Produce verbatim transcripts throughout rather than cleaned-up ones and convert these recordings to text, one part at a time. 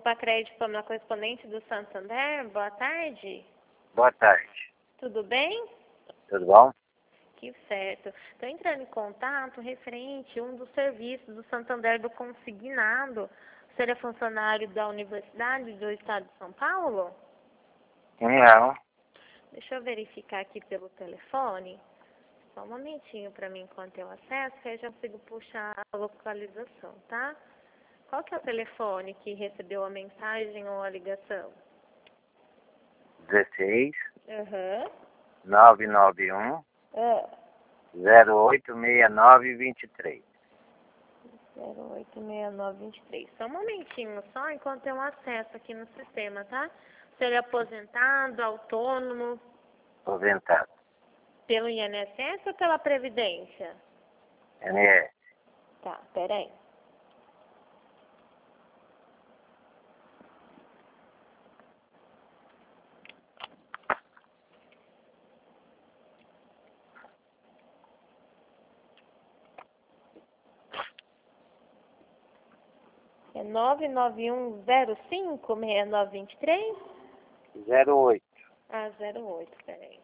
para crédito para uma correspondente do Santander. Boa tarde. Boa tarde. Tudo bem? Tudo bom? Que certo. Estou entrando em contato referente a um dos serviços do Santander do Consignado. O senhor é funcionário da Universidade do Estado de São Paulo? Não. Deixa eu verificar aqui pelo telefone. Só um momentinho para mim enquanto eu acesso, que aí eu já consigo puxar a localização, tá? Qual que é o telefone que recebeu a mensagem ou a ligação? dezesseis, Aham. nove nove um, Ah. zero oito seis nove dois três. zero oito seis nove dois três. Só um momentinho, só enquanto eu acesso aqui no sistema, tá? O senhor é aposentado, autônomo, Aposentado. pelo I N S S ou pela Previdência? N S. Tá, peraí. É nove nove um zero cinco seis nove dois três? zero oito. Ah, zero oito, peraí.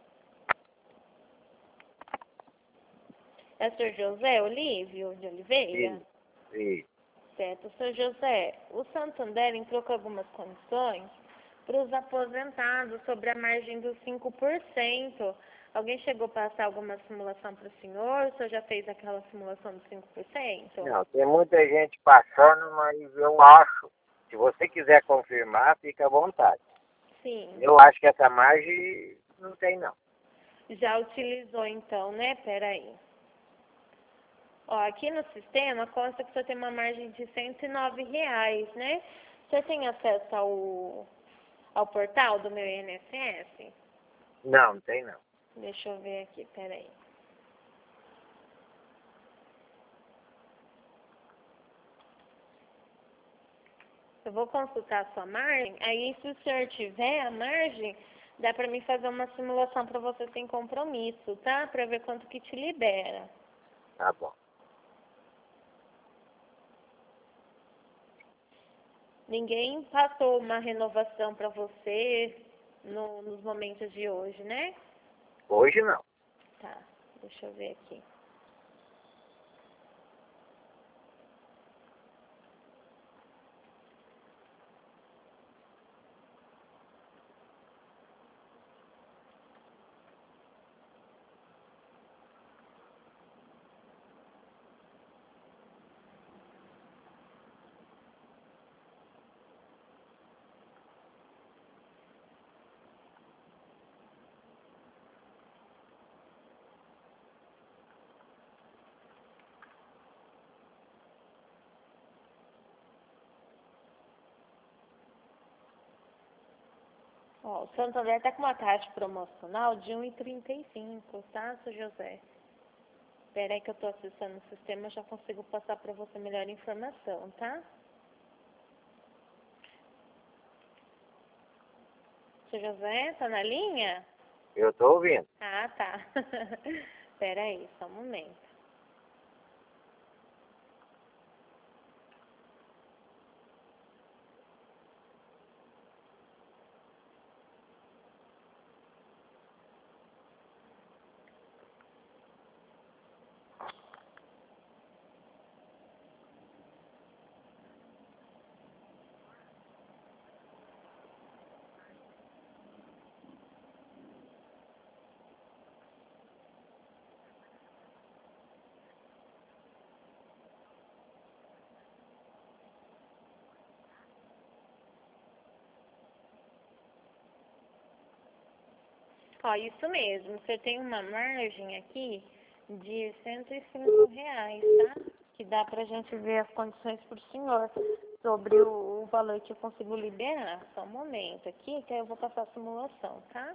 É o senhor José Olívio de Oliveira? Isso. Isso. Certo. Senhor José, o Santander entrou com algumas condições para os aposentados sobre a margem dos cinco por cento. Alguém chegou a passar alguma simulação para o senhor? O senhor já fez aquela simulação dos cinco por cento? Não, tem muita gente passando, mas eu acho. Se você quiser confirmar, fica à vontade. Sim. Eu acho que essa margem não tem, não. Já utilizou então, né? Peraí. Ó, aqui no sistema consta que o senhor tem uma margem de cento e nove reais, né? O senhor tem acesso ao, ao portal do meu I N S S? Não, não tem, não. Deixa eu ver aqui, peraí. Eu vou consultar a sua margem, aí se o senhor tiver a margem, dá pra mim fazer uma simulação pra você sem compromisso, tá? Pra ver quanto que te libera. Tá bom. Ninguém passou uma renovação pra você no, nos momentos de hoje, né? Hoje não. Tá, deixa eu ver aqui. Ó, o Santander está com uma taxa promocional de um e trinta e cinco, tá, seu José? Espera aí que eu estou acessando o sistema, eu já consigo passar para você melhor informação, tá? Seu José, tá na linha? Eu tô ouvindo. Ah, tá. Espera aí, só um momento. Ó, isso mesmo, você tem uma margem aqui de cento e cinco reais, tá? Que dá pra gente ver as condições pro senhor sobre o, o valor que eu consigo liberar. Só um momento aqui, que aí eu vou passar a simulação, tá?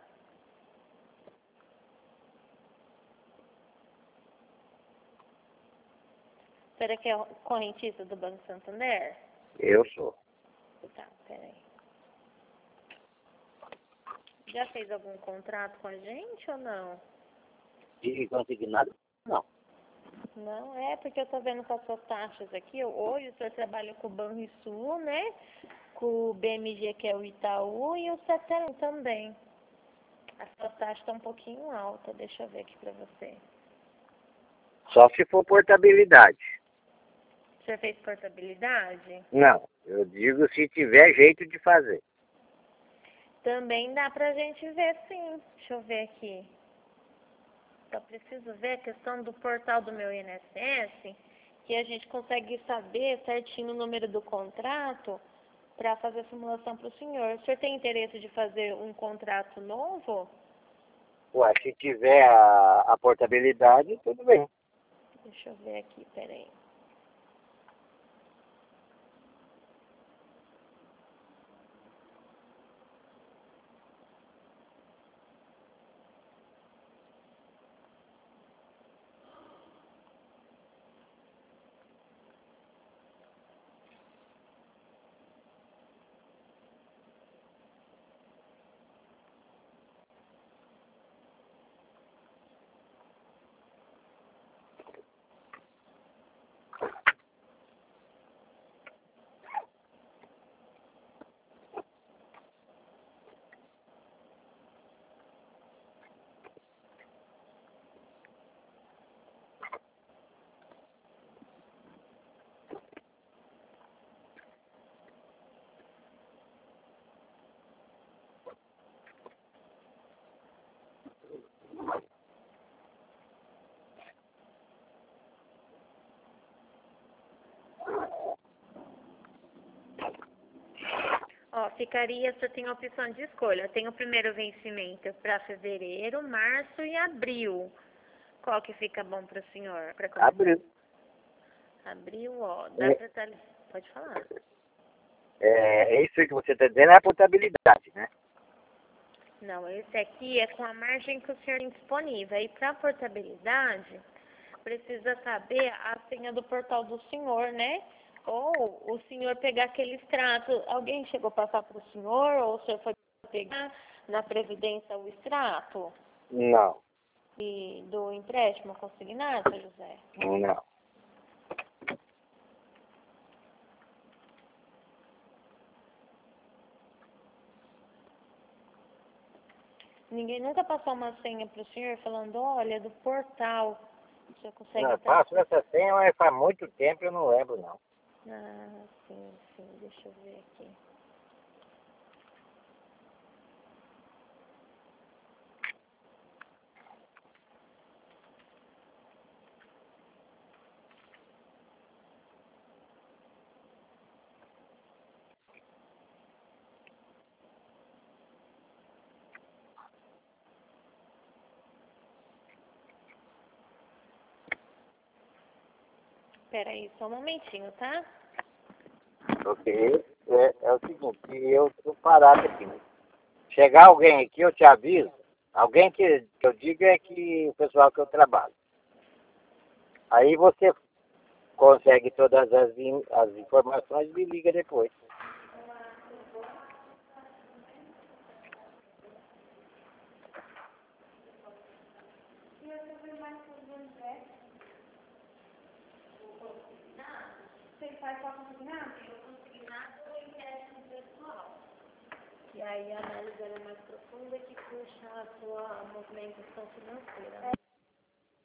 Será que é correntista do Banco Santander? Eu sou. Tá, peraí. Já fez algum contrato com a gente ou não? De consignado? Não. Não, é porque eu tô vendo com as suas taxas aqui. Hoje o senhor trabalha com o Banrisul, né? com o B M G, que é o Itaú, e o Ceteran também. A sua taxa está um pouquinho alta, deixa eu ver aqui para você. Só se for portabilidade. Você fez portabilidade? Não, eu digo se tiver jeito de fazer. Também dá pra gente ver, sim. Deixa eu ver aqui. Só preciso ver a questão do portal do meu I N S S, que a gente consegue saber certinho o número do contrato para fazer a simulação para o senhor. O senhor tem interesse de fazer um contrato novo? Ué, se tiver a, a portabilidade, tudo bem. Deixa eu ver aqui, peraí. Ó, ficaria, você tem a opção de escolha. Tem o primeiro vencimento para fevereiro, março e abril. Qual que fica bom para o senhor? Pra começar? Abril. Abril, ó. Dá É, pra tá... Pode falar. é, é isso que você está dizendo, é a portabilidade, né? Não, esse aqui é com a margem que o senhor tem disponível. Aí, para portabilidade, precisa saber a senha do portal do senhor, né? Ou o senhor pegar aquele extrato. Alguém chegou a passar para o senhor? Ou o senhor foi pegar na Previdência o extrato Não, e do empréstimo consignado, seu José? não. Ninguém nunca passou uma senha para o senhor falando, olha, do portal. O senhor consegue Não, eu estar... faço essa senha, mas faz muito tempo eu não lembro, não. Ah, sim, sim. Deixa eu ver aqui. Espera aí, só um momentinho, tá? Ok, é, é o seguinte, eu estou parado aqui. Chegar alguém aqui, eu te aviso. Alguém que, que eu digo é que o pessoal que eu trabalho. Aí você consegue todas as, in- as informações e me liga depois. Você faz só consignado? Consignado ou empréstimo pessoal? E aí a análise ela é mais profunda que puxa a sua movimentação financeira.